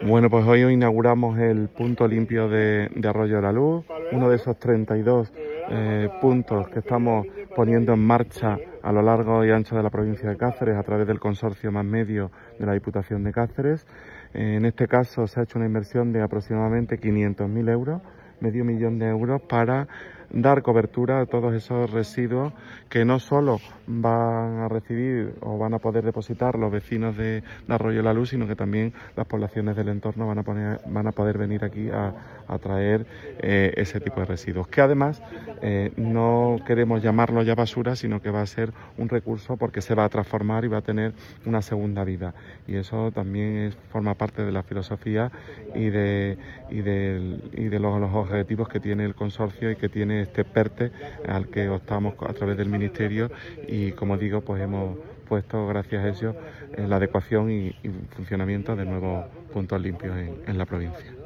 Bueno, pues hoy inauguramos el punto limpio de Arroyo de la Luz, uno de esos 32 puntos que estamos poniendo en marcha a lo largo y ancho de la provincia de Cáceres a través del consorcio Más Medio de la Diputación de Cáceres. En este caso se ha hecho una inversión de aproximadamente 500.000 euros, medio millón de euros, para dar cobertura a todos esos residuos que no solo van a recibir o van a poder depositar los vecinos de Arroyo de la Luz, sino que también las poblaciones del entorno van a poder venir aquí a traer ese tipo de residuos, que además no queremos llamarlo ya basura, sino que va a ser un recurso porque se va a transformar y va a tener una segunda vida, y eso también forma parte de la filosofía y de los objetivos que tiene el consorcio y que tiene este PERTE al que optamos a través del Ministerio, y como digo, pues hemos puesto gracias a ello en la adecuación y funcionamiento de nuevos puntos limpios en la provincia.